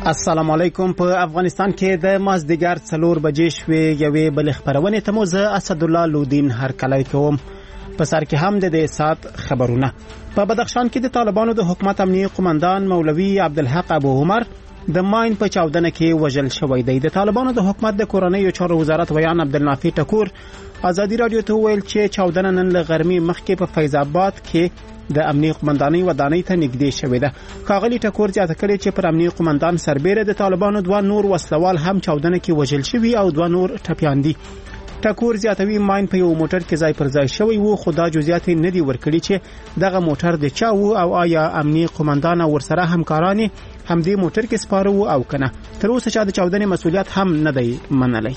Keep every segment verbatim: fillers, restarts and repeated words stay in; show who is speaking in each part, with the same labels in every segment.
Speaker 1: السلام علیکم. په افغانستان کې د مازدیګر څلور بجې شوې یوې بل خبرونه ته مو زه اسد الله لودین هر کله کوم. په سر کې هم د دې سات خبرونه. په بدخشان کې د طالبانو د حکومت امنیه قومندان مولوی عبدالحق ابو عمر د ماین په چاودنه کې وژل شوی دی. د طالبانو د حکومت د کورنۍ چارو وزارت ویان عبدالنافع ټکور ازادي رادیو ته ویل چې چاودنه نن له غرمې مخکې په فیض آباد کې د امنیه قومندانۍ ودانۍ ته نږدې شوې ده. ښاغلي ټکور زیاته کړې چې پر امنیه قومندان سربیره د طالبانو دوه نور وسلوال هم چاودنه کې وژل شوي او دوه نور ټپیان دي. ټکور زیاتوي ماین په یو موټر کې ځای پر ځای شوی وو، خو دا جزئیات نه دي ورکړي چې دغه موټر د چا وو او آیا امنیه قومندان او ورسره همکاران هم دې موټر کې سپاره وو او کنه. تر اوسه چې د چاودنې مسؤلیت هم نه دی منلی.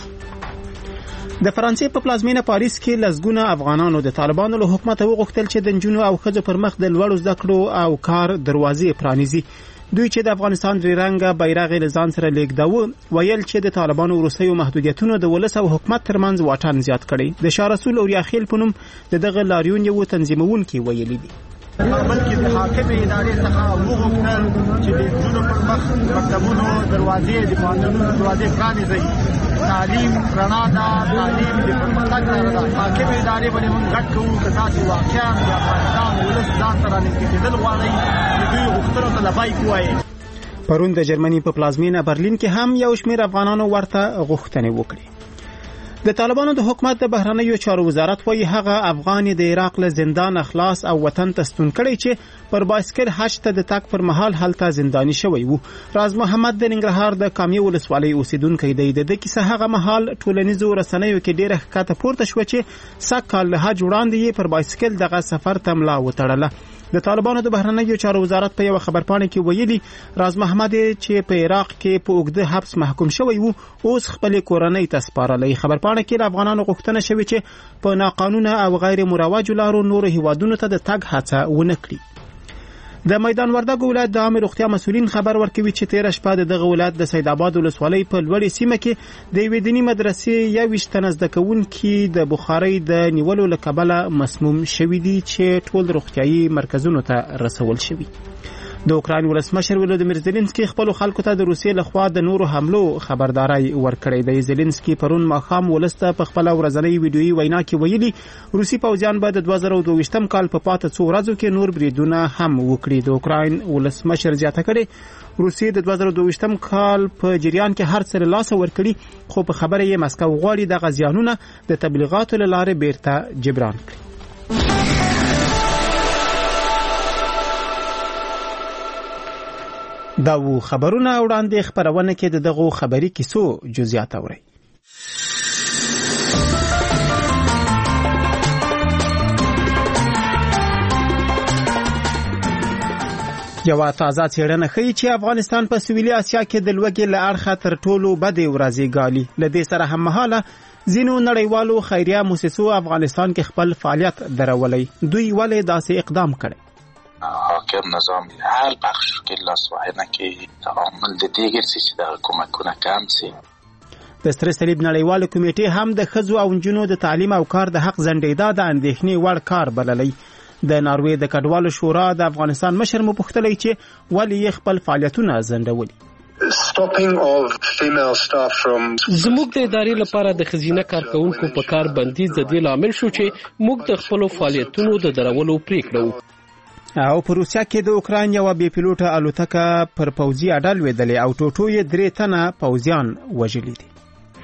Speaker 1: د فرانسې په پلازمینه پاریس کې لزګونه افغانانو د طالبانو له حکومت وغوښتل چې د نجونو او ښځو پر مخ د لوړو زده کړو او کار دروازې پرانیزي. دوی چې د افغانستان درې رنګه بیرغ له ځان سره لیږداوه، ویل چې د طالبانو وروستیو محدودیتونو د ولس او حکومت ترمنځ واټن زیات کړی. د شاه رسول اوریاخیل په نوم د دغه لاریون یو تنظیمونکي ویلي دي
Speaker 2: بلکې د حاکم ادارې څخه وغوښتل چې د نجونو پر مخ مکتبونو دروازې د پوهنتونونو دروازې پرانیزي. تعلیم رڼا ده، تعلیم د پرمختګ لاره ده. حاکم ادارې باندې موږ غږ کوو که تاسو واقعا د افغانستان ولس ځان ته رانږدې کېدل غواړئ چې دوی غوښتنو ته لبیک ووایي.
Speaker 1: پرون د جرمني په پلازمینه برلین کې هم یو شمېر افغانانو ورته غوښتنې وکړې. د طالبانو د حکومت د بهرنیو چارو وزارت وايي هغه افغان د عراق له زندان اخلاص او وطن ته ستون کړی چې پر بایسکل حج ته د تګ پر مهال هلته زنداني شوی وو. راز محمد د ننګرهار د کامی ولسوالۍ اوسیدونکی دی. د کیسه هغه مهال ټولنیزو رسنیو کې ډیره ښکته پورته شو چې سږ کال له حج وړاندې یې پر بایسکل دغه سفر ته ملا وتړله. د طالبانو د بهرنیو چارو وزارت په یو خبرپاڼه کې ویلي راز محمد چې په عراق کې په اوږده حبس محکوم شوی وو اوس خپل کورنۍ ته سپارلی. خبرپاڼه کې افغانانو غوښتنه شوې چې په ناقانونه او غیر مروجو لارو نورو هیوادونو ته د تګ هڅه ونه کړي. د میدان وردګ ولایت د عامه روغتیا مسؤلین خبر ورکوي چې تیر شپه د دغه ولایت د سید آباد ولسوالۍ په لوړې سیمه کې د یوې دیني مدرسې یوویشت تنه زده کوونکي د بخارۍ د نیولو له کبله مسموم شوي دي چې ټول روغتیايي مرکزونو ته رسول شوي. د اوکراین ولسمشر ولودیمیر زيلنسکي خپل خلکو ته د روسیې لخوا د نورو حملو خبرداري ورکړې ده. زيلنسکي پرون ماښام ولسته په خپل ورځنۍ ویډیويي وینا کې ویلي روسي پوځیان به د دوه زره دوه ویشتم کال په پاته څو ورځو کې نور بریدونه هم وکړي. د اوکراین ولسمشر زیاته کړي روسي د دوه زره دوه ویشتم کال په جریان کې هر څه له لاسه ورکړي، خو په خبره یې مسکو غواړي د غزيانونه د تبلیغاتو لاره بیرته جبران کړي. دا و خبرونه وړاندې خبرونه کې د دغه خبري کیسو جزئیات اوري. یو تازه څېړنه ښیي چې افغانستان په سویلي اسیا کې د لوږې له اړخه تر ټولو بدې ورځې ګالي. له دې سره هم مهاله ځینو نړیوالو خیریه مؤسسو افغانستان کې خپل فعالیت درولی. دوی ولې داسې اقدام کړي؟
Speaker 3: حاکم نظام هر بخش کې لاس وهنه کې تعامل د دې ګرځي چې د کومکونه کم سي.
Speaker 1: د سره صلیب نړیوال کمیټې هم د ښځو او نجونو د تعلیم او کار د حق زندیدا د اندېښنې وړ کار بللی. د ناروې د کډوالو شورا د افغانستان مشر مو پوښتلی چې ولې خپل فعالیتونه ځنډولي.
Speaker 4: زموږ د ادارې لپاره د ښځینه کارکونکو په کار بندیز د دې لامل شو چې موږ د خپلو فعالیتونو د درولو پریکړه وکړو.
Speaker 1: او په روسیا کې د اوکراین یو بې پیلوټه الوتکه پر پوځي اډه لوېدلې او ټوټو یې درې تنه پوځیان وژلي دي.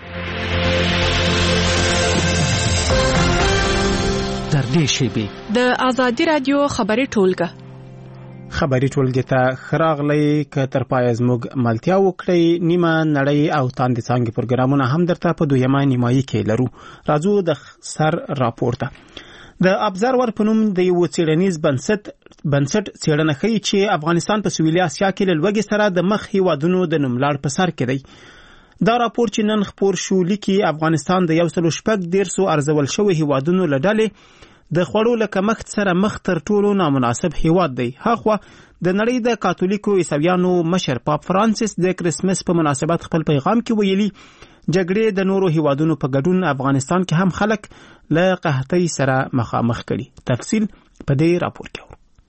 Speaker 5: در دې شیبې
Speaker 6: د ازادي رادیو خبري ټولګه
Speaker 1: خبري ټولګه ته خراغلی ک تر پای زموږ ملتیا وکړي. نیمه نړۍ او تاند څنګه پروګرامونه هم درته په دویمه نیمایي کې لرو. راځو د سر راپورته. د ابزرور په نوم د یو څېړنیز بنسټ بنسټ څېړنه ښیي چې افغانستان په سویلي اسیا کې له لوږې سره د مخ هیوادونو د نوملړ په سر کې دی. دا راپور چې نن خپور شو لیکي افغانستان د یو سل شپږ دیرسو ارزول شوی هیوادونو له ډلې د خوړو له کمښت سره مخ تر ټولو نامناسب هیواد دی. هاخوا د نړۍ د کاتولیکو عیسویانو مشر پاپ فرانسیس د کرسمس په مناسبت خپل پیغام کې ویلي جګړې د نورو هیوادونو په ګډون افغانستان کې هم خلک له قحطۍ سره مخامخ کړي. تفصیل په دې راپور کې.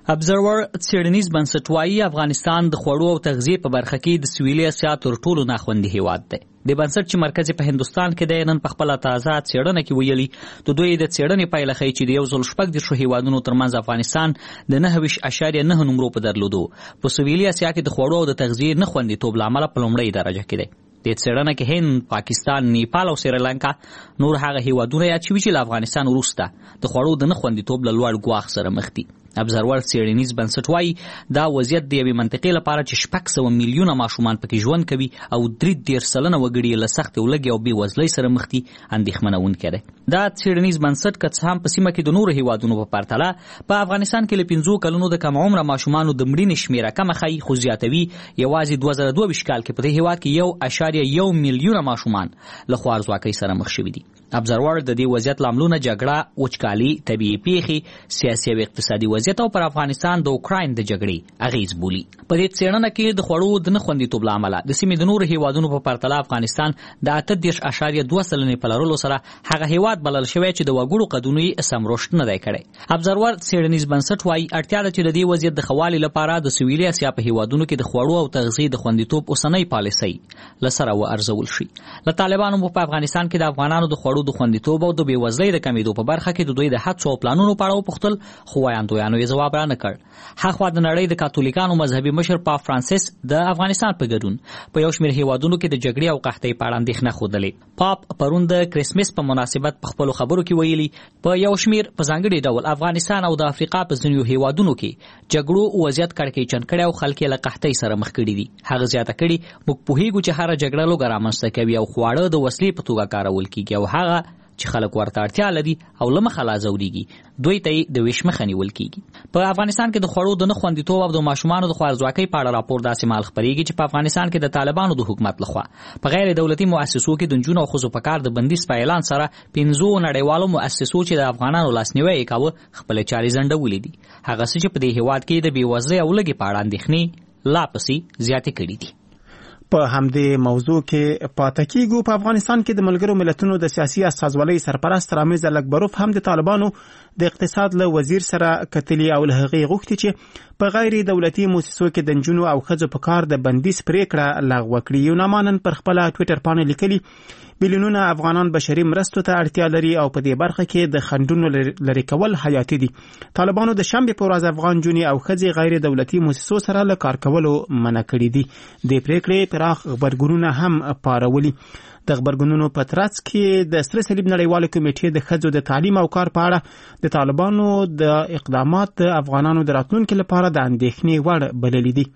Speaker 7: ابزرور څېړنیز بنسټ وایي افغانستان د خوړو او تغذیې په برخه کې د سویلي اسیا تر ټولو ناخوندي هیواد دی. د بنسټ چې مرکز په هندوستان کې دی نن په خپله تازه څېړنه کې ویلي د دوی د څېړنې پایله ښیي چې د یو سل شپږ دېرشو هیوادونو ترمنځ افغانستان د نهه ویشت اعشاریه نه نمرو په درلودو په سویلي اسیا کې د خوړو او د تغذیې نه خوندیتوب له امله په لومړۍ درجه کې دی. د څېړنه کې هند، پاکستان، نیپال او سریلانکا نور هغه هیوادونه یاد شوي چې له افغانستان وروسته د خوړو د نه خوندیتوب له لوړ ګواښ سره مخ دي. ابزرور څېړنیز بنسټ وایي دا وضعیت د یوې منطقې لپاره چې شپږ سوه میلیونه ماشومان پکې ژوند کوي او درې دېرش سلنه وګړي یې له سختې ولږې او بېوزلۍ سره مخ دي اندېښمنونکی دی. دا څېړنیز بنسټ که څه هم په سیمه کې د نورو هیوادونو په پرتله په افغانستان کې له پنځو کلونو د کم عمره ماشومانو د مړینې شمېره کمه ښیي، خو زیاتوي یوازې دوه زره دوه ویشت کال کې په دې هیواد کې یو اعشاریه یو میلیونه ماشومان له خوارځواکۍ سره مخ شوي دي. ابزرور د دې وضعیت لاملونه جګړه، وچکالي، طبیعي پیښې، سیاسي او اقتصادي وضعیت او پر افغانستان د اوکراین د جګړې اغیز بولي. په دې څېړنه کې د خوړو د نه خوندیتوب له امله د سیمې د نورو هیوادونو په پرتله افغانستان د اته دېرش اعشاریه دوه سلنې په لرلو سره هغه هیواد بلل شوی چې د وګړو قدونو یې سم رشد نه دی کړی. ابزرور څېړنیز بنسټ وایي اړتیا ده چې د دې وضعیت د ښه والي لپاره د سویلي اسیا په هیوادونو کې د خوړو او تغذیې د خوندیتوب اوسنۍ پالیسۍ له سره وارزول شي. له طالبانو په افغانستان کې د افغانانو د خوړو د خوندیتوب او د بېوزلۍ د کمېدو په برخه کې د دوی د هڅو او پلانونو په اړه وپوښتل، خو ویاندویانو یې ځواب رانه کړ. هاخوا د نړۍ د کاتولیکانو مذهبي مشر پاپ فرانسیس د افغانستان په ګډون په یو شمېر هیوادونو کې د جګړې او قحطۍ په اړه اندېښنه ښودلې. پاپ پرون د کرسمس په مناسبت په خپلو خبرو کې ویلي په یو شمېر په ځانګړي ډول افغانستان او د افریقا په ځینو هیوادونو کې جګړو وضعیت کړکېچن کړی او خلک یې له قحطۍ سره مخ کړي دي. هغه زیاته کړي موږ پوهېږو چې هره جګړه لوږه رامنځته کوي او خواړه د وسلې په توګه کارول کېږي او هغه چې خلک ورته اړتیا لري او له مخه لا ځورېږي دوی ته یې د ویش مخه نیول کېږي. په افغانستان کې د خوړو د نه خوندیتوب او د ماشومانو د خوارځواکۍ په اړه راپور داسې مهال خپرېږي چې په افغانستان کې د طالبانو د حکومت لخوا په غیر دولتي مؤسسو کې د نجونو او ښځو په کار د بندیز په اعلان سره پنځو نړیوالو مؤسسو چې د افغانانو لاسنیوی یې کاوه خپلې چارې ځنډولې دي. هغه څه چې په دې هېواد کې د بېوزلۍ او لږې په اړه اندېښنې لا پسې زیاتې کړي دي.
Speaker 1: په همدې موضوع کې پاتې کېږو. په افغانستان کې د ملګرو ملتونو د سیاسي استازولۍ سرپرست رامز الکبروف هم د طالبانو د اقتصاد له وزیر سره کتلي او له هغې غوښتي چې په غیر دولتي موسسو کې د نجونو او ښځو په کار د بندیز پریکړه لغوه کړي. یو نامانن پر خپله ټویټر پاڼه لیکلي میلیونونه افغانان بشري مرستو ته اړتیا لري او په دې برخه کې د خنډونو لرې کول حیاتي دي. طالبانو د شنبې په ورځ افغان نجونې او ښځې غیر دولتي موسسو سره له کار کولو منع کړي دي. د پریکړې پراخ غبرګونونه هم پارولي. د غبرګونونو په ترڅ کې د سره صلیب نړیوالې کمیټې د ښځو د تعلیم او کار په اړه د طالبانو د اقدامات د افغانانو د راتلونکي لپاره د اندېښنې وړ بللي دي.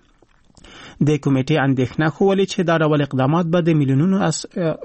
Speaker 1: د کمیټې اندېښنه ښودلې چې دا ډول اقدامات به د میلیونونو اس...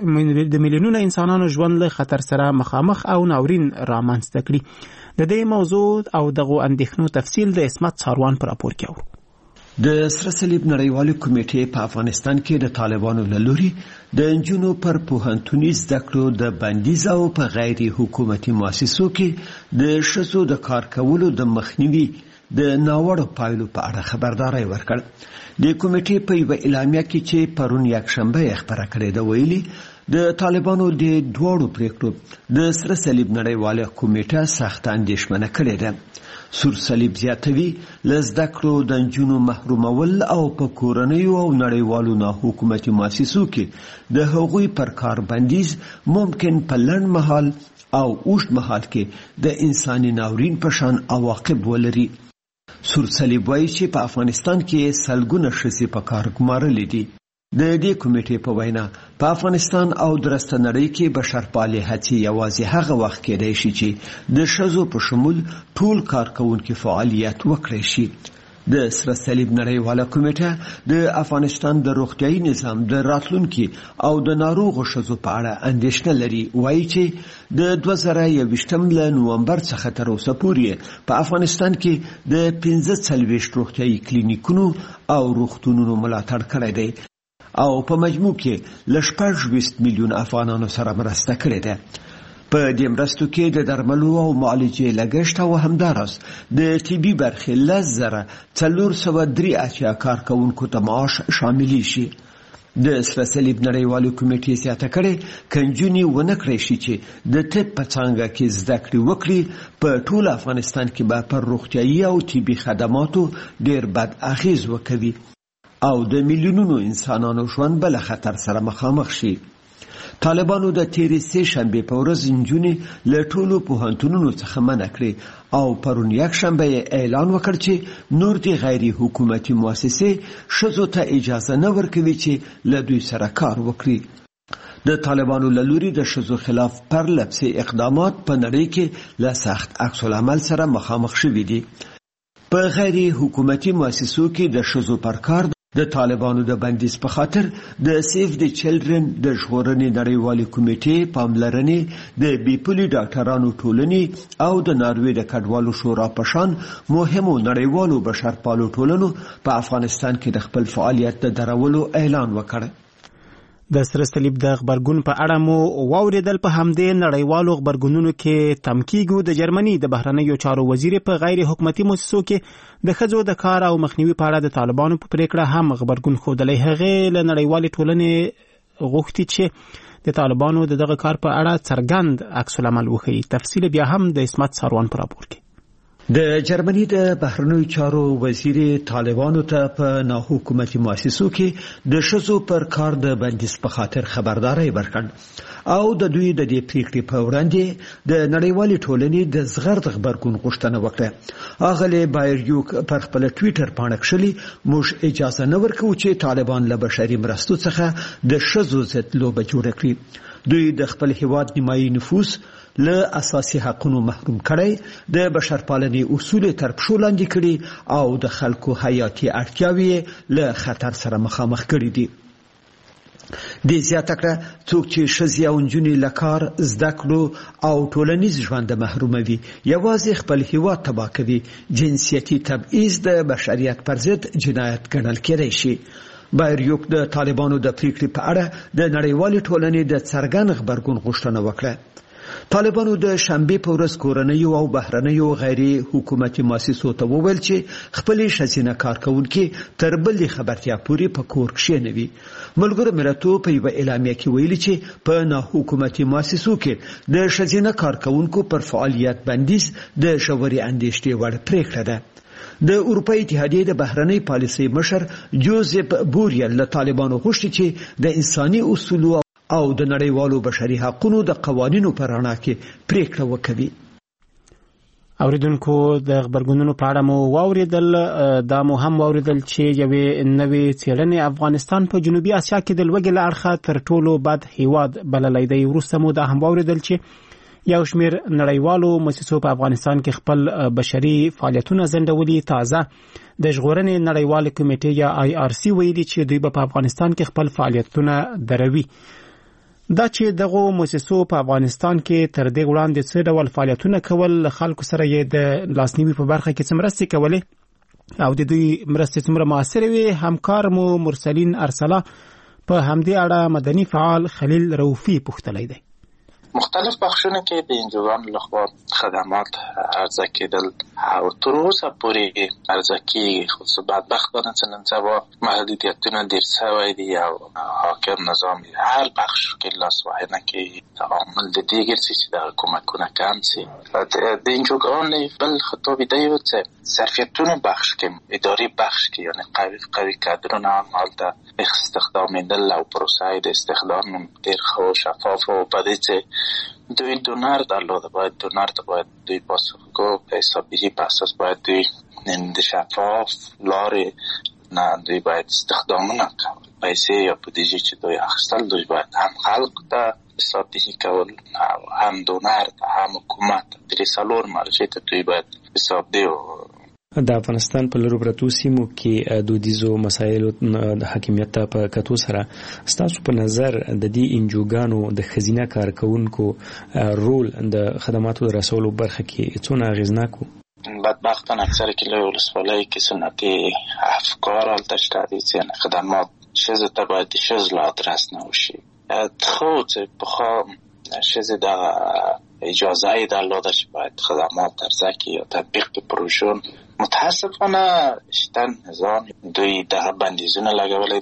Speaker 1: د میلیونونو انسانانو ژوند له خطر سره مخامخ او ناورین رامنځته کړي. د دې موضوع او دغو اندېښنو تفصیل د اسمت ساروان په راپور کې اورو.
Speaker 8: د سره صلیب نړیوالې کمیټې په افغانستان کې د طالبانو له لوري د نجونو پر پوهنتوني زده کړو د بندیز او په غیر حکومتي مؤسسو کې د ښځو د کار کولو د مخنیوي د ناوړو پایلو په اړه خبرداری ورکړ. د کمیټې په یوه اعلامیه کې چې پرون یکشنبه یې خپره کړې ده ویلي د طالبانو د دواړو پریکړو د سره صلیب نړیواله کمیټه سخته اندېښمنه کړې ده. سور صلیب زیاتوي له زده کړو د نجونو محرومول او په کورنیو او نړیوالو ناحکومتي مؤسسو کې د هغوی پر کار بندیز ممکن په لنډ مهال او اوږد مهال کې د انساني ناورین په شان عواقب ولري. سور صلیب وایي چې په افغانستان کې سلګونه ښځې په کار ګمارلې دي. د دې کمیټې په وینا په افغانستان او درسته نړۍ کې بشرپالې هڅې یوازې هغه وخت کېدای شي چې د ښځو په شمول ټول کارکوونکي فعالیت وکړی شي. د سره صلیب نړیواله کمیټه د افغانستان د روغتیايي نظام د راتلونکي او د ناروغو ښځو په اړه اندېښنه لري. وایي چې د دوه زره یوویشتم له نومبر څخه تر اوسه پورې په افغانستان کې د پنځه څلوېښت روغتیايي کلینیکونو او روغتونونو ملاتړ کړی دی او په مجموع کې له شپږ ویشت میلیون افغانانو سره مرسته کړې ده. په دې مرستو کې د درملو او معالجې لګښت او همداراز د طبي برخې لس زره څلور سوه درې اتیا کارکوونکو ته معاش شاملې شي. د سره صلیب نړیوالې کمیټې زیاته کړې که نجونې ونه کړی شي چې د طب په څانګه کې زده کړې وکړي په ټول افغانستان کې به پر روغتیایي او طبي خدماتو ډېر بد اغیز وکوي او د میلیونونو انسانانو ژوند به له خطر سره مخامخ شي. طالبانو د تیرې سې شنبې په ورځ نجونې له ټولو پوهنتونونو څخه منع کړې او پرون یکشنبه یې اعلان وکړ چې نور د غیر حکومتي مؤسسې ښځو ته اجازه نه ورکوي چې له دوی سره کار وکړي. د طالبانو له لوري د ښځو خلاف پرله پسې اقدامات په نړۍ کې له سخت عکس العمل سره مخامخ شوي دي. په غیر حکومتي مؤسسو کې د ښځو پر کار د طالبانو د بندیز په خاطر د سیف د چلډرن د ژغورنې نړیوالې کمیټې پاملرنې د بیپولي ډاکټرانو ټولنې او د ناروې د کډوالو شورا په شان مهمو نړیوالو بشرپالو ټولنو په افغانستان کې د خپل فعالیت د درولو اعلان وکړ.
Speaker 1: د سره صلیب د خبرګون په اړه مو واوریدل. په همدې نړیوالو خبرګونونو کې تمکیګو د جرمني د بهرنیو چارو وزیر په غیر حکومتي مؤسسو کې د ښځو د کار او مخنیوي په اړه د طالبانو په پریکړه هم خبرګون ښودلی. هغې له نړیوالې ټولنې غوښتي چې د طالبانو د دغه کار په اړه څرګند عکس العمل وښیي. تفصیل بیا هم د اسمت ساروان په راپور کې.
Speaker 8: د جرمني د بهرنیو چارو وزیر طالبانو ته په ناحکومتي مؤسسو کې د ښځو پر کار د بندیز په خاطر خبرداری ورکړ او د دوی د دې پریکړې په وړاندې د نړیوالې ټولنې د زغرد خبرګون غوښتنه وکړه. اغلی بایریوک پر خپل ټویټر پاڼه کښلي موږ اجازه نه ورکوو چې طالبان له بشري مرستو څخه د ښځو ضد لوبه جوړه کړي. دوی د خپل هیواد نیمایي نفوس له اساسي حقونو محروم کړي، د بشرپالنې اصول تر پښو لاندې کړي او د خلکو حیاتي اړتیاوې له خطر سره مخامخ کړي دي. د زیاته کړه څوک چې ښځې او نجونې له کار، زده کړو او ټولنیز ژوند محروموي یوازې خپل هیواد تباه کوي. جنسیتي تبعیض د بشریت پر ضد جنایت ګڼل کېدای شي. بایریوک د طالبانو د پریکړې په اړه د نړیوالې ټولنې د څرګند خبرګون غوښتنه وکړه. طالبانو د شنبې په ورځ کورنیو او بهرنیو غیر حکومتي مؤسسو ته وویل چې خپلې ښځینه کارکوونکي تر بلې خبرتیا پورې په کور کښېنوي. ملګرو ملتونو په یوه اعلامیه کې ویلي چې په ناحکومتي مؤسسو کې د ښځینه کارکوونکو پر فعالیت بندیز د ژورې اندېښنې وړ پریکړه ده. د اروپا اتحادیې د بهرنۍ پالیسۍ مشر جوزف بوریل له طالبانو غوښتي چې د انساني اصولو او د نړیوالو بشري حقونو د قوانینو په رڼا کې پریکړه وکوي.
Speaker 1: اوریدونکو د خبرګونونو په اړه مو واوریدل. دا مو هم واوریدل چې یوې نوې څېړنې افغانستان په جنوبي اسیا کې د لوږې له اړخه تر ټولو بد هیواد بللی دی. وروسته مو دا هم واوریدل چې یو شمېر نړیوالو مؤسسو په افغانستان کې خپل بشري فعالیتونه ځنډولي. تازه د ژغورنې نړیوالې کمیټې یا آی آر سی ویلي چې دوی به په افغانستان کې خپل فعالیتونه دروي. دا چې دغه مؤسسو په افغانستان کې تر دې وړاندې څه ډول فعالیتونه کول، خلکو سره یې د لاسنیوي په برخه کې څه مرستې کولې او د دوی مرستې څومره مؤثرې وې. همکار مو مرسلین ارسلا په همدې اړه مدني فعال خلیل روفي پوښتلی دی.
Speaker 3: مختلف بخشونه کې د انجوګانو لخوا خدمات عرضه کېدل او تر اوسه پورې عرضه کېږي، خو څه بدبختانه چې نن سبا محدودیتونه ډېر شوی دي او حاکم نظام هر بخش کې لاس وهنه کوي تعامل د دې ګرځي چې دغه کومکونه کم شي. د انجوګانو بل خطاب دی چې ظرفیتونو بخش کې اداري بخش کې یعنی قوي قوي کادرونه هم هلته استخدامیدل او پروسه د استخدام ډېر ښه او شفاف و په دې چې دوی دونر درلوده باید دونر ته باید دوی پاسخگو حسابی پاساس باید دوی د شفاف لارې نه دوی باید استخدامونه کول، پیسې یا بودیجه چې دوی اخیستل دوی باید هم خلق ته استراتژي کول هم دونر ته هم حکومت درې څلور مرجع ته دوی باید حساب دی.
Speaker 9: د افغانستان په لرو پرتو سیمو کې دودیزو مسایلو د حاکمیت په کتو سره ستاسو په نظر د دې انجوګانو د ښځینه کارکوونکو رول د خدماتو د رسولو برخه کې څونه اغېزناک و؟
Speaker 3: بدبختانه اکثر کې لوی ولسوالۍ کې سنتي افکار هلته شته دي چې خدمات ښځو ته باید د ښځو له ادرس نه وشي. خو چې پخوا ښځې دغه اجازه یې درلوده چې باید خدمات عرضه کړي یا تطبیق کړي پروژون، متاسفانه شتن نظام دوی دغه بندیزونه لګولی دي چې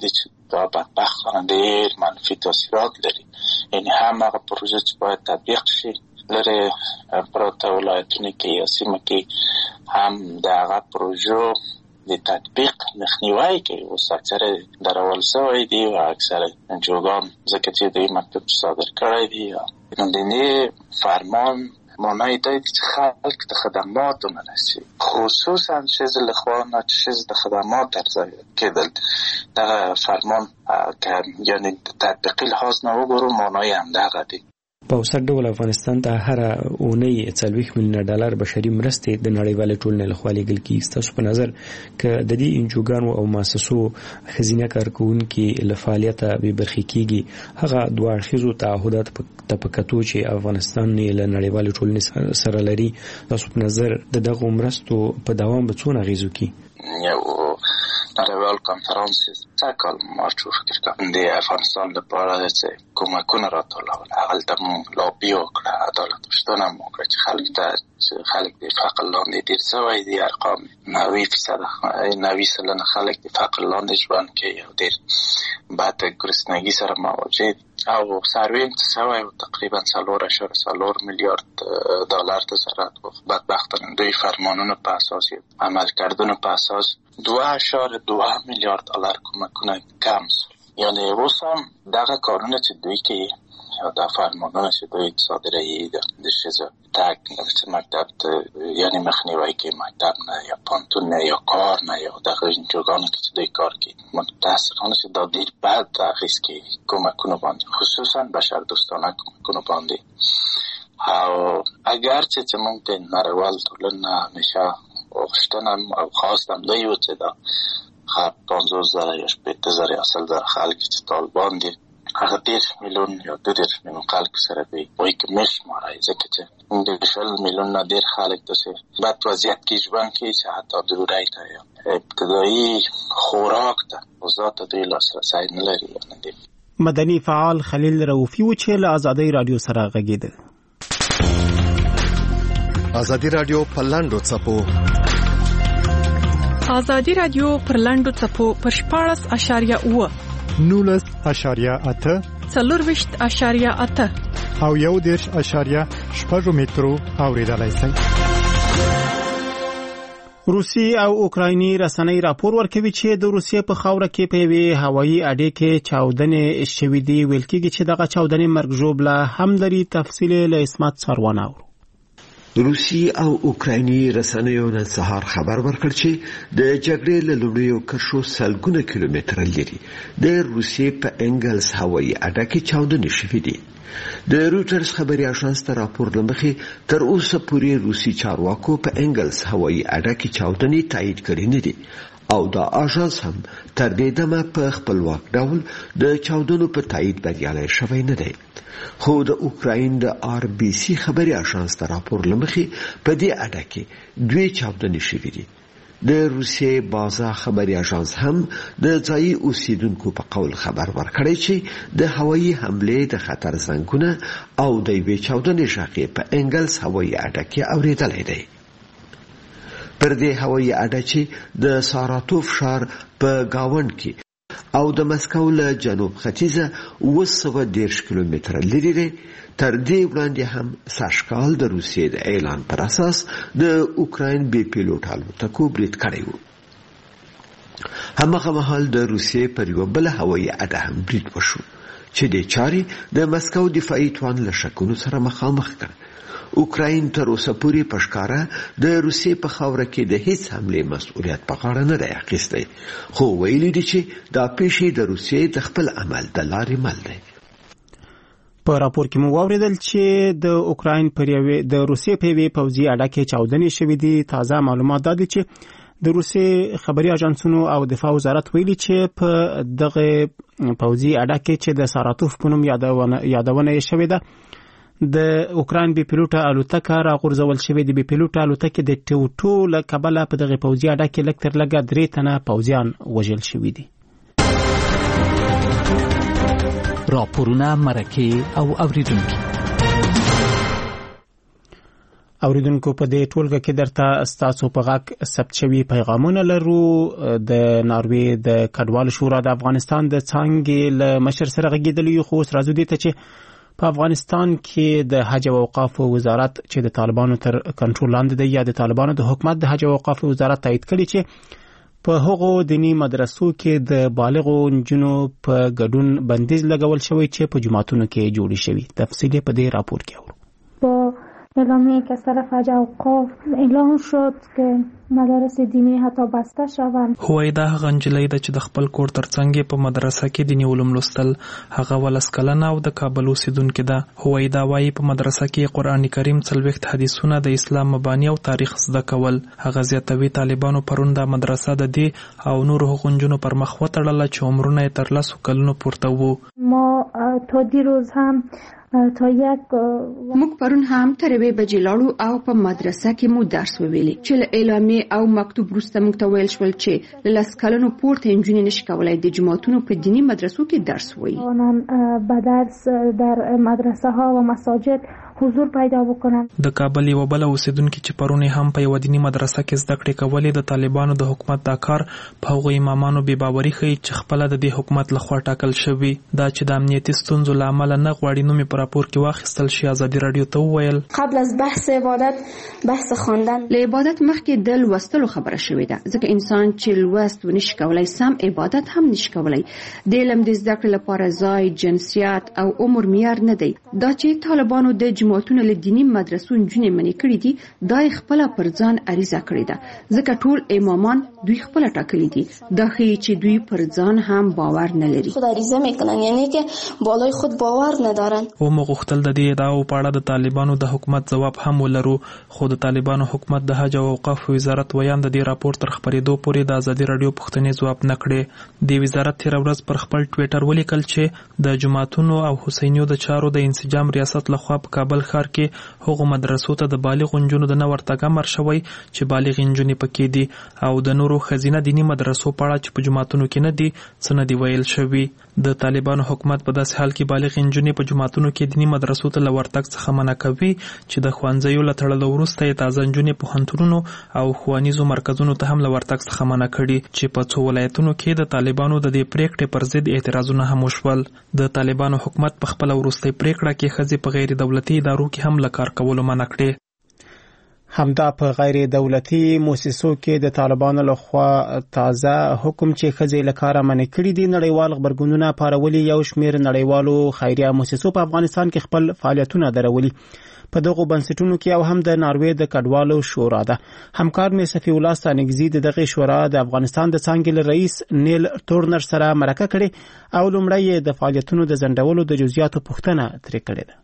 Speaker 3: دا بدبختانه ډېر منفي تاثیرات لري. یعنی هم هغه پروژه چې باید تطبیق شي لري پراته ولایتونه کې یا سیمه کې هم د هغه پروژو د تطبیق مخنیوی کوي. اوس اکثره درول سوی دي و اکثره انجوګان ځکه چې دوی مکتوب صادر کړی دي د دې فرمان معنی دی چې خلک د خدماتو نه رسي، خصوصا ښځې له خوا نه چې ښځې د خدمات ارزوي کېدل. دغه فرمان که یعنی د تطبیقي لحاظ نه وګورو معنی همدغه دی.
Speaker 9: په اوسط ډول افغانستان ته هره اونۍ څلوېښت میلیونه ډالر بشري مرستې د نړیوالې ټولنې لخوا لیږل کېږي. ستاسو په نظر که د دې انجوګانو او مؤسسو ښځینه کارکوونکي له فعالیته بې برخې کېږي، هغه دوه اړخیزو تعهداتو ته په کتو چې افغانستان یې له نړیوالې ټولنې سره لري، ستاسو په نظر د دغو مرستو په دوام به څونه اغېز وکړي؟
Speaker 3: یو نړیوال کنفرانس څه کال مارچ فکر کوم د افغانستان لپاره چې کومکونه راټولول، هغلته موږ لابي وکړه، عدالت غوښتنه مو وکړه چې خلک ته خلک د فقر لاندې ډېر سوی دي، ارقام نوي فیصد نوي سلنه خلک د فقر لاندې ژوند کوي او ډېر بد ګرسنګي سره مواجه دي. او سروې چې سوی تقریبا څلور اعشاریه څلور میلیارد ډالر ته ضرورت و. بدبختانه دوی فرمانونو په اساس عمل کردن په اساس دوه اعشاریه دوه میلیارد ډالر کومکونه کم شو. یعنی اوس هم دغه کارونه چې دوی کوي یا د فرمانونه چې دوی صادروي د ښځو تګ مکتب ته یعنی مخنیوی کوي، مکتب نه یا پانتون نه یا کار نه یا دغه انجوګانو کې چې دوی کار کوي، متاسفانه چې دا ډېر بد اغېز کوي کومکونو باندې، خصوصا بشر دوستانه کومکونو باندې. او اگر چې چې موږ د نړیوال ټولنه همیشه غوښتنه او خواستم دا یو چې دا پنځوس زره یا شپېته زره یا سل زره خلک چې طالبان دي هغه دېرش میلیون یا دوه دېرش میلیون خلک سره وي وایي که مشمارئ، ځکه چې د شل میلیون نه ډېر خلک داسې بد وضعیت کې ژوند کوي چې حتی ډوډۍ ته یا ابتدایي خوراک ته اوضاع ته دوی لاسرسی نه لري.
Speaker 1: مدني فعال خلیل رؤفي و چې له ازادۍ راډیو سره غږېده.
Speaker 10: ازادي راډیو په لاندو څپو
Speaker 6: ازادي راډیو پر لاندو څپو پر شپاړس اشاریه اوه
Speaker 11: نولس اشاریه اته
Speaker 6: څلورویشت اشاریه اته
Speaker 11: او یو دېرش اشاریه شپږ مترو اوریدلای شئ.
Speaker 1: روسي او اوکرایني رسنۍ راپور ورکوي چې د روسیې په خاوره کې په یوې هوایي اډې کې چاودنې شوې دي. ویل کېږي چې دغه چاودنې مرګ ژوبله هم لري. تفصیل له اسمت سروانه اورو.
Speaker 8: روسي او اوکرایني رسنیو نن سهار خبر ورکړ چې د جګړې له لومړیو کرښو سلګونه کیلومتره لري د روسیې په انګلز هوایي اډه کې چاودنې شوې دي. د روټرز خبري اژانس ته راپور لمخې تر اوسه پورې روسي چارواکو په انګلز هوایي اډه کې چاودنې تایید کړې نه دي او دا اژانس هم تر دې دمه په خپلواک ډول د چاودنو په تایید بریالی شوی نه دی. خو د اوکراین د آر بي سي خبري اژانس ته راپور لمخې په دې اډه کې دوی چاودنې شوې دي. د روسیې بازا خبري اژانس هم د ځایي اوسیدونکو په قول خبر ورکړی چې د هوایي حملې د خطر زنګونه او د یوې چاودنې غږ په انګلز هوایي اډه کې اورېدلی دی. پر دې هوایي اډه چې د ساراتوف ښار په گاوند کې او د مسکو له جنوب ختیځه اوه سوه دېرش کیلومتره لرې دی. تر دې وړاندې هم سږکال د روسیې د اعلان پر اساس د اوکراین بې پیلوټ الوتکو برید کړی و. هماغه مهال د روسیې پر یوه بله هوایي اډه هم برید وشو چې دې چارې د مسکو دفاعي توان له شکونو سره مخامخ کړ. اوکراین تر اوسه پورې په ښکاره د روسیې په خاوره کې د هیڅ حملې مسؤلیت په غاړه نه دی اخیستی، خو ویلي دي چې دا پیښې د روسیې د خپل عمل د لارې مل دی.
Speaker 1: په راپور کې مو واوریدل چې د اوکراین پر یوې د روسیې په یوې پوځي اډه کې چاودنې شوې دي. تازه معلومات دا دي چې د روسیې خبري اژانسونو او دفاع وزارت ویلي چې په دغه پوځي اډه کې چې د ساراتوف په نوم یادونه یادونه یې شوې ده د اوکراین بې پیلوټه الوتکه راغورځول شوې. د بې پیلوټه الوتکې د ټوټو له کبله په دغه پوځي اډه کې لږ تر لږه درې تنه پوځیان وژل شوي دي.
Speaker 5: راپورونه، مرکې او اوریدونکي.
Speaker 1: اوریدونکو په دې ټولګه کې درته ستاسو په غږ ثبت شوي پیغامونه لرو. د ناروې د کډوالو شورا د افغانستان د څانګې له مشر سره غږېدلی یو، خو اوس راځو دې ته چې په افغانستان کې د حج او اوقافو وزارت چې د طالبانو تر کنټرول لاندې دی یا د طالبانو د حکومت د حج او اوقافو وزارت تایید کړي چې په هغو دینی مدرسو کې د بالغو نجونو په ګډون بندیز لګول شوی چې په جماعتونو کې جوړې شوي. تفصیل په دې راپور کې اورو.
Speaker 12: اعلامیه که از طرف حج اوقاف اعلام شد که مدارس دینی حتی بسته شوند.
Speaker 13: هویدا هغه نجلۍ ده چې د خپل کور ترڅنګ په مدرسه کې دینی علوم لوستل. هغه ولس کلنه او د کابل اوسیدونکې ده. هویدا وايي په مدرسه کې قرآن کریم څلوېښت حدیثونه د اسلام مبانی او تاریخ زده کول. هغه زیاتوي طالبانو پرون د مدرسه د دې او نورو هغو نجونو پر مخ وتړله چې عمرونه یې تر لسو کلونو پورته وو.
Speaker 12: ما تا دیروز هم تا یک
Speaker 14: موږ پرون هم تر یوې بجې لاړو او په مدرسه کې مو درس وویلي چې له اعلامیې او مکتوب وروسته موږ ته ویل شول چې له لس کلونو پورته نجونې نشي کولی د جماعتونو په دیني مدرسو کې درس ووایي.
Speaker 12: آنان به درس در مدرسه ها و مساجد حضور پیدا وکنن.
Speaker 13: د کابل یو بل اوسیدونکي چې پرون هم په یو دینی مدرسه کې زده کړې کولې د طالبانو د حکومت دا کار په هغو امامانو بې باوري ښیي چې خپله د دې حکومت لخوا ټاکل شوي. دا چې د امنیتي ستونزو له امله نه غواړي نوم یې په راپور کې واخیستل شي. ازادي راډیو ته وویل
Speaker 15: قبل از بحث عبادت بحث خواندن
Speaker 14: له عبادت مخکې د لوستلو خبره شوې ده، ځکه انسان چې لوست ونشي کولی سم عبادت هم نشي کولی. د علم د زده کړې لپاره ځای، جنسیت او عمر معیار نه دی. دا چې طالبانو د جماعتونو له دیني مدرسو نجونې منې کړي دي دا یې خپله پر ځان عریضه کړې ده، ځکه ټول امامان دوی خپله ټاکلي دي. دا ښیي چې دوی پر ځان هم باور نه لري.
Speaker 15: خود عریضه میکنن، یعنی که بالای خود باور ندارن.
Speaker 13: و مو غوښتل د دې ادعاو په اړه د طالبانو د حکومت ځواب هم ولرو، خو د طالبانو حکومت د حج او اوقافو وزارت ویان د دې راپور تر خپرېدو پورې د ازادي راډیو پوښتنې ځواب نه کړې. د وزارت تېره ورځ پر خپل ټویټر ولیکل چې د جماعتونو او حسینیو د چارو د انسجام ریاست لخوا په کابل ښار کې هغو مدرسو ته د بالغو نجونو د نه ورتګ امر شوی چې بالغې نجونې پکې دي او د نورو ښځینه دیني مدرسو په اړه چې په جوماتونو کې نه دي څه نه دي ویل شوي. د طالبانو حکومت په داسې حال کې بالغې نجونې په جوماتونو کې دیني مدرسو ته له ورتګ څخه منع کوي چې د ښوونځیو له تړلو وروسته یې تازه نجونې پوهنتونونو او ښوونیزو مرکزونو ته هم له ورتګ څخه منع کړي چې په څو ولایتونو کې د طالبانو د دې پریکړې پر ضد اعتراضونه هم وشول. د طالبانو حکومت په خپله وروستۍ پریکړه کې ښځې په غیر دولتي ادارو کې هم له کار کولو منع کړې.
Speaker 1: همدا په غیر دولتي موسسو کې د طالبانو لخوا تازه حکم چې ښځې له کاره منع کړي دي نړیوال غبرګونونه پارولي. یو شمېر نړیوالو خیریه موسسو په افغانستان کې خپل فعالیتونه درولي. په دغو بنسټونو کې او هم د ناروې د کډوالو شورا ده. همکار مې صفي الله ستانګزي د دغې شورا د افغانستان د څانګې له رئیس نیل تورنر سره مرکه کړې او لومړی د فعالیتونو د ځنډولو د جزئیاتو پوښتنه ترې کړې ده.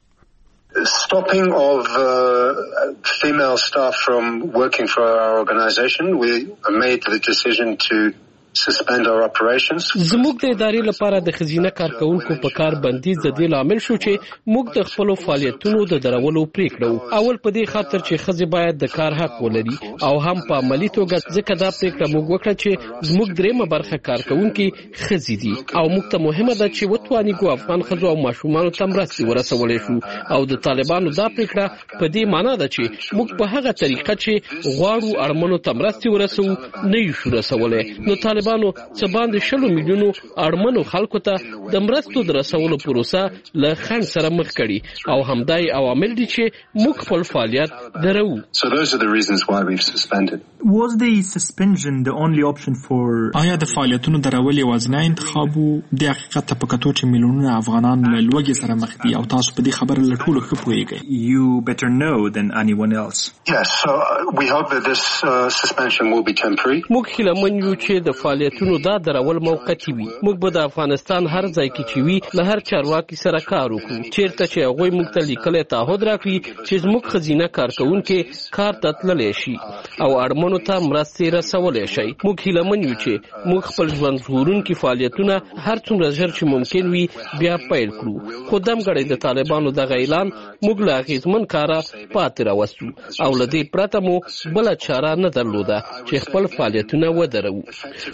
Speaker 16: Stopping of uh, female staff from working for our organization, we made the decision to suspend our operations.
Speaker 4: زموږ د ادارې لپاره د خزینه کارکونکو په کار بندیز د دې لامل شو چې موږ د خپل فعالیتونو د درولو پریکړه اول په دې خاطر چې خزې باید د کار حق ولري او هم په عملی توګه ځکه دا پریکړه موږ وکړه چې زموږ درېمه برخه کارکونکي خزې دي او موږ ته مهمه ده چې وتواني ګو افغان خزو او ماشومان ته مرستې ورسولې شو او د طالبانو دا پریکړه په دې معنی ده چې موږ په هغه طریقه چې غواړو اړمنو ته مرستې ورسو نه یو شو رسولې. نو طالبانو څه باندې شلو میلیونو اړمنو خلکو ته د مرستو د رسولو پروسه له خنډ سره مخ کړي او همدای عوامل دي چې موږ خپل فعالیت درو.
Speaker 16: So those are the reasons why we've suspended.
Speaker 17: Was the suspension the only option for
Speaker 18: آیا د فعالیتونو درول یوازینی انتخاب وو؟ د حقیقت ته په کتو چې میلیونونه افغانان له لوږې سره مخ دي او تاسو په دې خبره له ټولو ښه پوهیږئ.
Speaker 17: You better know than anyone else.
Speaker 16: Yes, so we hope that this uh, suspension will be temporary.
Speaker 4: موږ هیله من یو چې د فعالیتونو دا درول موقتی وي. موږ به د افغانستان هر ځای کې چې وي له هر چارواکي سره کار وکړو چیرته چې هغوی موږ ته لیکلی تعهد راکړي چې زموږ ښځینه کارکوونکي کار ته تللی شي او اړمنو ته مرستې رسولی شي. موږ هیله من یو چې موږ خپل ژوند ژغورونکي فعالیتونه هر څومره ژر چې ممکن وي بیا پیل کړو. خو دمګړی د طالبانو دغه اعلان موږ له اغېزمن کاره پاتې راوستو او له دې پرته مو بله چاره نه درلوده چې خپل فعالیتونه ودرو.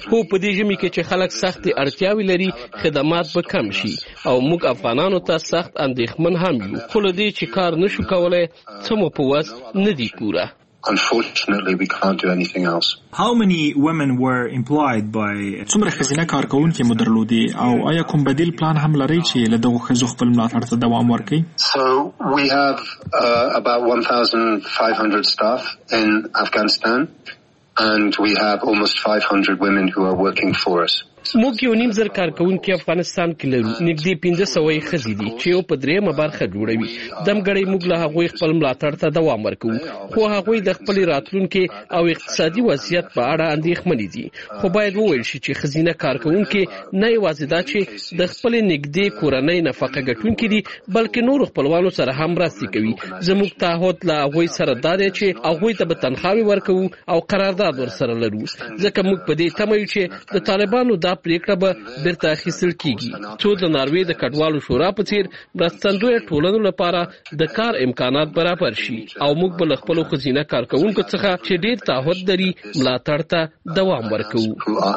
Speaker 4: خو په دې ژمي کې چې خلک سختې اړتیاوې لري خدمات به کم شي او موږ افغانانو ته سخت اندېښمن هم یو، خو له دې چې کار نشو کولی څه مو په وس نه دي پوره.
Speaker 16: Unfortunately, we can't do anything else.
Speaker 17: How many women were employed by
Speaker 18: څومره ښځینه کارکوونکې مو درلودې او آیا کوم بدیل پلان هم لرئ چې له دغو ښځو خپل ملاتړ ته دوام ورکړي؟
Speaker 16: So we have uh, about one thousand five hundred staff in Afghanistan and we have almost five hundred women who are working for us.
Speaker 4: موږ یو نیم زر کارکوونکي افغانستان کې لرو، نږدې پنځه سوه یې ښځې دي چې یو په درېیمه برخه جوړوي. دمګړی موږ له هغوی خپل ملاتړ ته دوام ورکوو، خو هغوی د خپلې راتلونکي او اقتصادي وضعیت په اړه اندېښمنې دي. خو باید وویل شي چې ښځینه کارکوونکي نه یوازې دا چې د خپلې نږدې کورنۍ نفقه ګټونکي دي، بلکې نورو خپلوانو سره هم مرستې کوي. زموږ تعهد له هغوی سره دا دی چې هغوی ته به تنخواوې ورکوو او قرارداد ورسره لرو، ځکه موږ په دې تمه یو چې د طالبانو دا پریکړه به بیرته اخیستل کیږي، څو د ناروې د کډوالو شورا په څیر مرستندویه ټولنو لپاره د کار امکانات برابر شي او موږ به له خپلو ښځینه کارکوونکو څخه چې ډېر تعهد لري ملاتړ ته دوام ورکوو.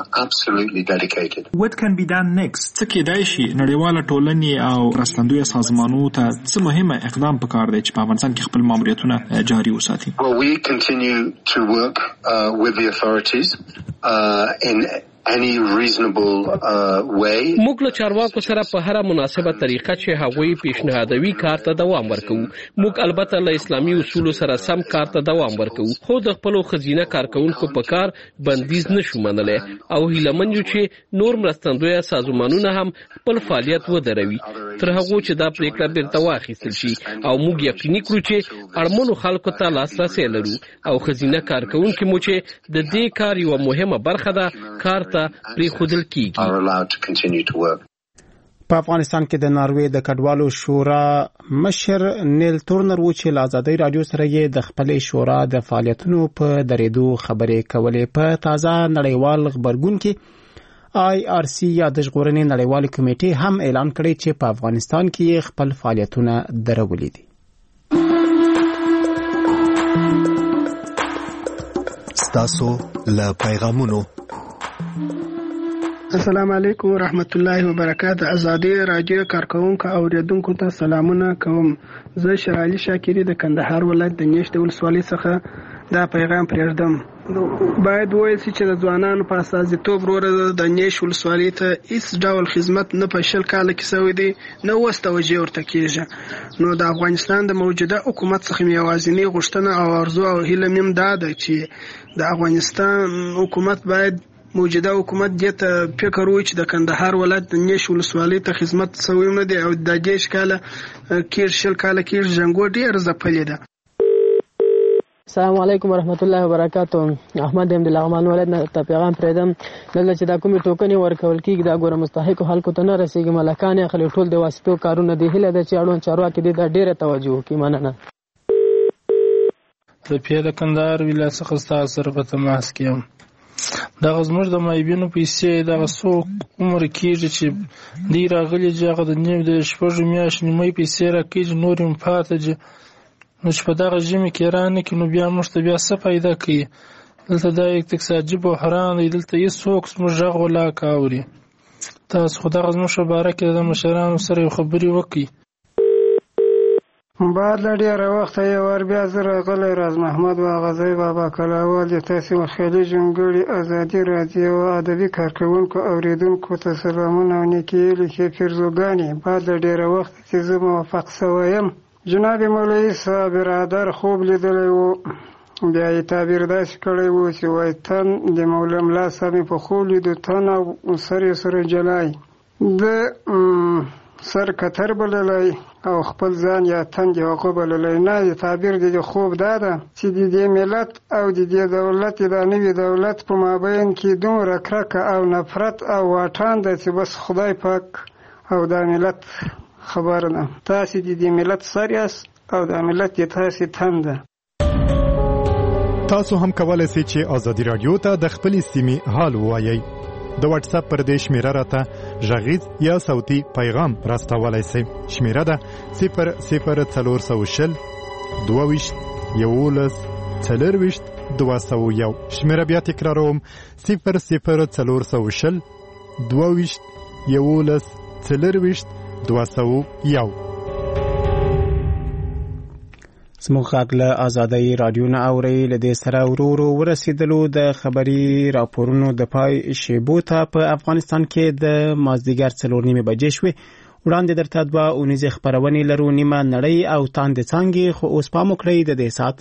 Speaker 17: What can be done next?
Speaker 18: څه کېدای شي؟ نړیواله ټولنې او مرستندویه سازمانونو ته څه مهمه اقدام پکار دی چې په افغانستان کې خپل ماموریتونه جاري وساتي؟
Speaker 16: Well, we continue to work uh, with the authorities uh, in any reasonable uh, way.
Speaker 4: موږ له چارواکو سره په هر مناسبه طریقه چې هغوی پیشنهادوي کار ته دوام ورکوو. موږ البته له اسلامي اصولو سره سم کار ته دوام ورکوو، خو د خپلو ښځینه کارکوونکو په کار بندیز نشو منلی او هیلهمن یو چې نور مرستندویه سازمانونه هم خپل فعالیت ودروي تر هغو چې دا پریکړه بیرته واخیستل شي او موږ یقیني کړو چې اړمنو خلکو ته لاسرسی لرو او ښځینه کارکوونکي مو چې د دې کار یوه مهمه برخه ده کار
Speaker 1: په افغانستان کې د ناروې د کډوالو شورا مشر نیل تورنر و چې له ازادۍ رادیو سره یې د خپلې شورا د فعالیتونو په درېدو خبرې کولې. په تازه نړیوال غبرګون کې آی آر سی یا د ژغورنې نړیوالې کمیټې هم اعلان کړی چې په افغانستان کې خپل فعالیتونه درولي دي.
Speaker 10: ستاسو له پیغامونو
Speaker 19: السلام علیکم ورحمت الله وبرکاته. ازادي رادیو کارکونکو او اوریدونکو ته سلامونه کوم. زه شرعلی شاکری د کندهار ولایت د نیشت ولسوالۍ څخه دا پیغام پرېږدم. باید وویل شي چې د ځوانانو په استازیتوب وروره د نیشت ولسوالۍ ته هیڅ ډول خدمت نه په شل کاله کې شوی دی، نه اوس توجه ورته کېږي. نو د افغانستان د موجوده حکومت څخه مې یوازینۍ غوښتنه او ارزو او هیله مې هم دا ده چې د افغانستان حکومت باید موجوده حکومت دې ته فکر وکړي چې د کندهار ولایت د نیشت ولسوالۍ ته خدمت شوی نه دی او د دېرش کاله کېږي شل کاله کېږي جنګو ډېره ځپلې ده.
Speaker 20: السلام علیکم ورحمت الله وبرکاتو. احمد یم د لغمان ولایت نه ته پیغام پرېږدم. دلته چې دا کومې ټوکنې ورکول کېږي دا ګوره مستحقو خلکو ته نه رسېږي، ملکان یې اخلي، ټول د واسطو کارونه دي. هیله ده چې اړوند چارواکي دې ته ډېره توجه وکړي. مننه.
Speaker 21: د پیا د کندهار ولایت څخه ستاسو سره په تماس کې یم. دغه زموږ د مایبینو پیسې دغه څو عمر کېږي چې دی راغلي چې هغه د نیم د شپږو میاشتو نیمۍ پیسې راکېږي، نور یې پاته دي. نو چې په دغه ژمي کې را نه کړي نو بیا موږ ته بیا څه فایده کوي؟ دلته دا اقتصادي بحران دی، دلته هېڅوک زموږ غږ ولاکه اوري. تاسو خو دغه زموږ په باره کې د مشرانو سره یو خبرې وکړئ.
Speaker 19: بعد له ډېره وخته یو وار بیا زه راغلی راز محمد واغزی بابا کلاوال د تاسې وخیلي جونګړي ازادي رادیو او ادبي کارکوونکو اوریدونکو ته سلامونه او نیکې لیکې پیرزوګانې. بعد له ډېره وخته چې زه موفق شوی یم. جناب مولوي صاحب برادر خوب لیدلی و، بیا یې تعبیر داسې کړی و چې وایي تن د مولا ملا صاحب په خوب لیدو، تن او سر یې سره جلای، د سر کتر بللی او خپل ځان یا تن د هغه بللی. نه، تعبیر د خوب دا ده چې د دې ملت او د دې دولت د نوي دولت په مابین کې دومره کرکه او نفرت او واټن ده چې بس خدای پاک او دا ملت خبر نه. تاسې د دې ملت سر یاست او دا ملت د تاسې تن ده.
Speaker 11: تاسو هم کولای شئ چې ازادي رادیو ته د خپلې سیمې حال ووایئ. د واتس اپ پر دې شمیره راته غږیز یا صوتي پیغام راستولای شئ. شمیره ده صفر صفر څلور سوه شل دوه ویشت یولس څلرویشت دوه سوه یو. شمېره بیا تکراروم: صفر صفر څلور سوه شل دوه ویشت یولس څلرویشت دوه سوه یو.
Speaker 1: زموږ غږ له ازادۍ راډیو نه اورئ. له دې سره ورو ورو ورسېدلو د خبري راپورونو د پای شیبو ته. په افغانستان کې د مازدیګر څلور نیمې بجې شوې. وړاندې درته دوه اونیزې خپرونې لرو، نیمه نړۍ او تاند څانګې، خو اوس پام وکړئ د دې ساعت